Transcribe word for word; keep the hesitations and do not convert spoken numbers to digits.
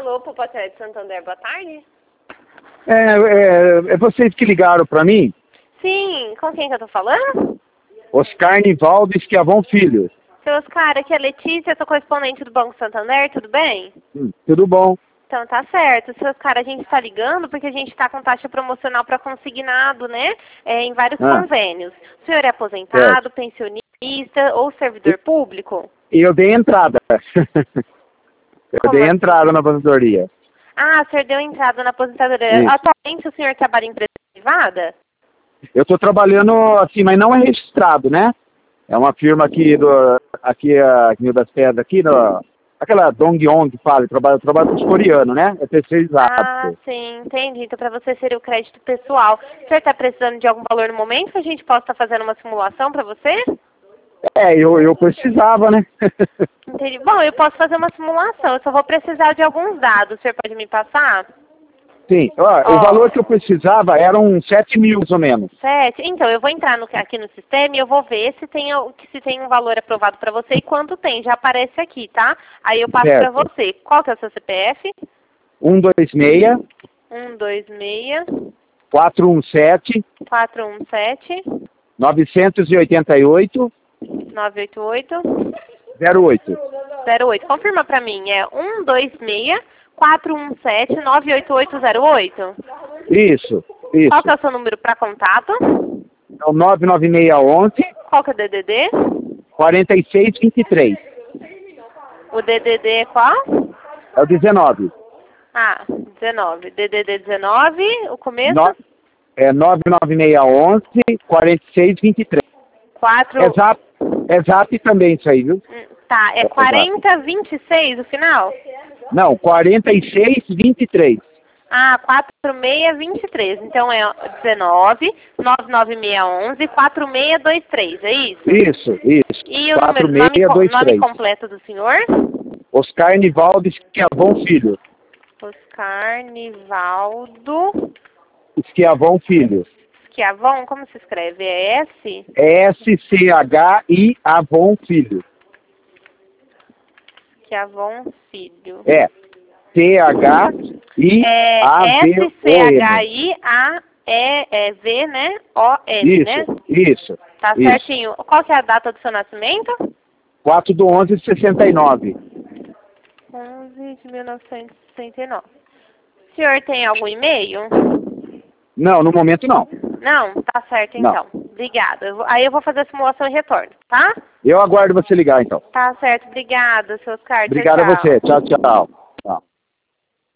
Alô, Popoté de Santander, boa tarde. É, é, é vocês que ligaram para mim? Sim, com quem que eu tô falando? Oscar Nivaldo Esquiavão Filho. Seu Oscar, aqui é a Letícia, eu sou correspondente do Banco Santander, tudo bem? Hum, tudo bom? Então tá certo. Seu Oscar, a gente está ligando porque a gente está com taxa promocional para consignado, né? É, em vários Ah. convênios. O senhor é aposentado, pensionista ou servidor público? E eu dei entrada. eu Como dei assim? entrada na aposentadoria. Ah, o senhor deu entrada na aposentadoria. Isso. Atualmente o senhor trabalha em empresa privada? Eu estou trabalhando assim, mas não é registrado, né? É uma firma aqui do aqui a Rio das Pedras aqui, no, aquela Dongyong que fala, eu trabalho, eu trabalho com os coreanos, né? É terceirizado. Ah, sim, entendi. Então para você seria o crédito pessoal. O senhor está precisando de algum valor no momento que a gente possa estar fazendo uma simulação para você? É, eu, eu precisava, né? Entendi. Bom, eu posso fazer uma simulação, eu só vou precisar de alguns dados. O senhor pode me passar? Sim, ó, Ó. o valor que eu precisava eram sete mil, mais ou menos. Sete? Então, eu vou entrar no- aqui no sistema e eu vou ver se tem, al- se tem um valor aprovado para você e quanto tem. Já aparece aqui, tá? Aí eu passo para Certo. você. Qual que é o seu C P F? um dois seis, um dois seis, quatro um sete, quatro um sete, nove oito oito, nove oito oito, zero oito. zero oito. Confirma para mim. É um dois seis, quatro um sete, nove oito oito zero oito? Isso, isso. Qual que é o seu número para contato? É o nove nove seis um um, Qual que é o D D D? quatro seis dois três. O D D D é qual? É o dezenove. Ah, dezenove. D D D dezenove, o começo? No, é nove nove seis um um, quatro seis dois três. quatro... É zap, é zap também isso aí, viu? Hum, Tá, é É quarenta vinte e seis o final? Não, quatro seis dois três. Ah, quatro seis dois três. Então é dezenove, nove nove seis um um, quatro seis dois três, é isso? Isso, isso. E o número, nome, co- nome completo do senhor? Oscar Nivaldo Esquiavão Filho. Oscar Nivaldo Esquiavão Filho. Esquiavão, como se escreve? É S? S C H I Avon Filho. Esquiavão Filho. É. T H I É A V S O C N. H I A E V, né? O N, né? Isso, isso. Tá isso. certinho. Qual que é a data do seu nascimento? quatro de onze de sessenta e nove. onze de mil novecentos e sessenta e nove. O senhor tem algum e-mail? Não, no momento não. Não? Tá certo, Não. então. Obrigada. Eu vou- Aí eu vou fazer a simulação e retorno, tá? Eu aguardo você ligar, então. Tá certo. Obrigada, seu Oscar. Tchau, Obrigado a tchau. você. Tchau, tchau.